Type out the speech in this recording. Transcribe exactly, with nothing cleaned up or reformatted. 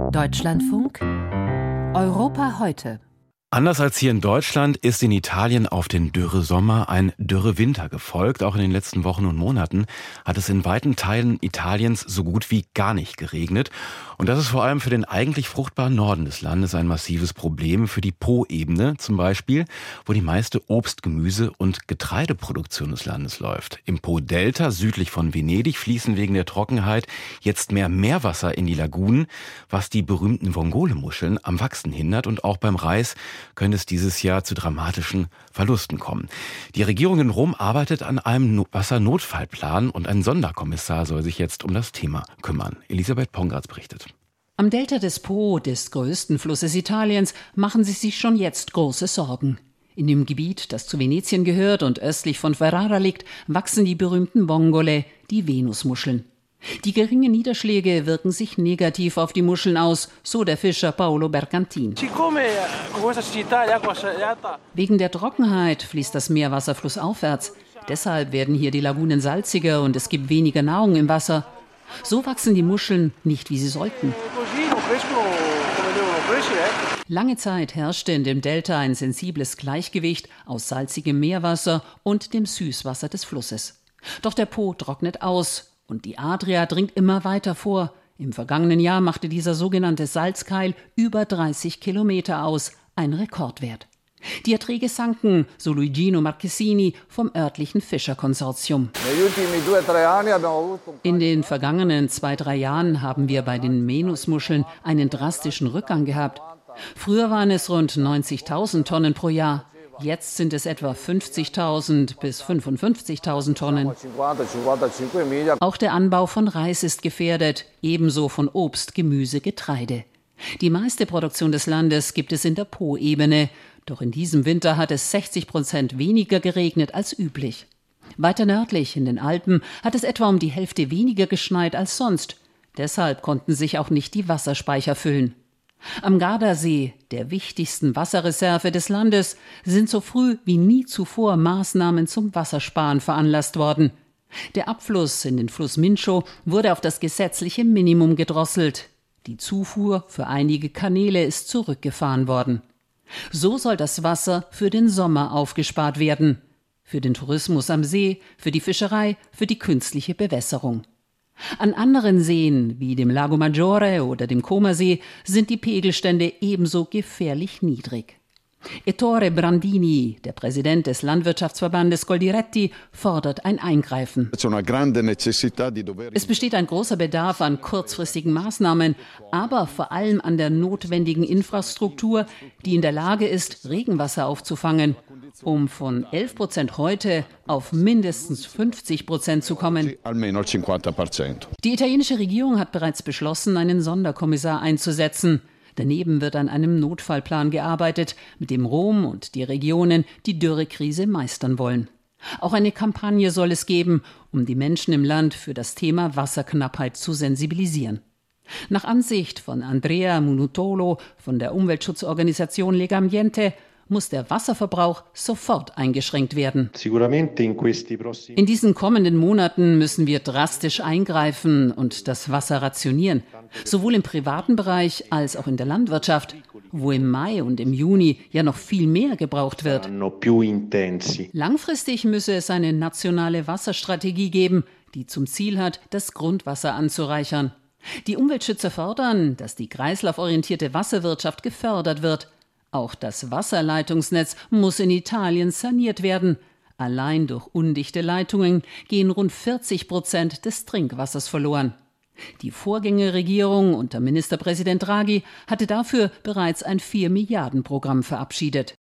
Deutschlandfunk Europa heute. Anders als hier in Deutschland ist in Italien auf den Dürresommer ein Dürrewinter gefolgt. Auch in den letzten Wochen und Monaten hat es in weiten Teilen Italiens so gut wie gar nicht geregnet. Und das ist vor allem für den eigentlich fruchtbaren Norden des Landes ein massives Problem. Für die Po-Ebene zum Beispiel, wo die meiste Obst-, Gemüse- und Getreideproduktion des Landes läuft. Im Po-Delta südlich von Venedig fließen wegen der Trockenheit jetzt mehr Meerwasser in die Lagunen, was die berühmten Vongole-Muscheln am Wachsen hindert. Und auch beim Reis könnte es dieses Jahr zu dramatischen Verlusten kommen. Die Regierung in Rom arbeitet an einem Wassernotfallplan und ein Sonderkommissar soll sich jetzt um das Thema kümmern. Elisabeth Pongratz berichtet. Am Delta des Po, des größten Flusses Italiens, machen sie sich schon jetzt große Sorgen. In dem Gebiet, das zu Venetien gehört und östlich von Ferrara liegt, wachsen die berühmten Vongole, die Venusmuscheln. Die geringen Niederschläge wirken sich negativ auf die Muscheln aus, so der Fischer Paolo Bergantin. Wegen der Trockenheit fließt das Meerwasser flussaufwärts. Deshalb werden hier die Lagunen salziger und es gibt weniger Nahrung im Wasser. So wachsen die Muscheln nicht, wie sie sollten. Lange Zeit herrschte in dem Delta ein sensibles Gleichgewicht aus salzigem Meerwasser und dem Süßwasser des Flusses. Doch der Po trocknet aus. Und die Adria dringt immer weiter vor. Im vergangenen Jahr machte dieser sogenannte Salzkeil über dreißig Kilometer aus, ein Rekordwert. Die Erträge sanken, so Luigino Marchesini vom örtlichen Fischerkonsortium. In den vergangenen zwei, drei Jahren haben wir bei den Venusmuscheln einen drastischen Rückgang gehabt. Früher waren es rund neunzigtausend Tonnen pro Jahr. Jetzt sind es etwa fünfzigtausend bis fünfundfünfzigtausend Tonnen. Auch der Anbau von Reis ist gefährdet, ebenso von Obst, Gemüse, Getreide. Die meiste Produktion des Landes gibt es in der Po-Ebene. Doch in diesem Winter hat es sechzig Prozent weniger geregnet als üblich. Weiter nördlich, in den Alpen, hat es etwa um die Hälfte weniger geschneit als sonst. Deshalb konnten sich auch nicht die Wasserspeicher füllen. Am Gardasee, der wichtigsten Wasserreserve des Landes, sind so früh wie nie zuvor Maßnahmen zum Wassersparen veranlasst worden. Der Abfluss in den Fluss Mincio wurde auf das gesetzliche Minimum gedrosselt. Die Zufuhr für einige Kanäle ist zurückgefahren worden. So soll das Wasser für den Sommer aufgespart werden. Für den Tourismus am See, für die Fischerei, für die künstliche Bewässerung. An anderen Seen, wie dem Lago Maggiore oder dem Comersee, sind die Pegelstände ebenso gefährlich niedrig. Ettore Brandini, der Präsident des Landwirtschaftsverbandes Coldiretti, fordert ein Eingreifen. Es besteht ein großer Bedarf an kurzfristigen Maßnahmen, aber vor allem an der notwendigen Infrastruktur, die in der Lage ist, Regenwasser aufzufangen, um von elf Prozent heute auf mindestens fünfzig Prozent zu kommen. Die italienische Regierung hat bereits beschlossen, einen Sonderkommissar einzusetzen. Daneben wird an einem Notfallplan gearbeitet, mit dem Rom und die Regionen die Dürrekrise meistern wollen. Auch eine Kampagne soll es geben, um die Menschen im Land für das Thema Wasserknappheit zu sensibilisieren. Nach Ansicht von Andrea Munutolo von der Umweltschutzorganisation Legambiente muss der Wasserverbrauch sofort eingeschränkt werden. In diesen kommenden Monaten müssen wir drastisch eingreifen und das Wasser rationieren, sowohl im privaten Bereich als auch in der Landwirtschaft, wo im Mai und im Juni ja noch viel mehr gebraucht wird. Langfristig müsse es eine nationale Wasserstrategie geben, die zum Ziel hat, das Grundwasser anzureichern. Die Umweltschützer fordern, dass die kreislauforientierte Wasserwirtschaft gefördert wird. Auch das Wasserleitungsnetz muss in Italien saniert werden. Allein durch undichte Leitungen gehen rund vierzig Prozent des Trinkwassers verloren. Die Vorgängerregierung unter Ministerpräsident Draghi hatte dafür bereits ein vier Milliarden Programm verabschiedet.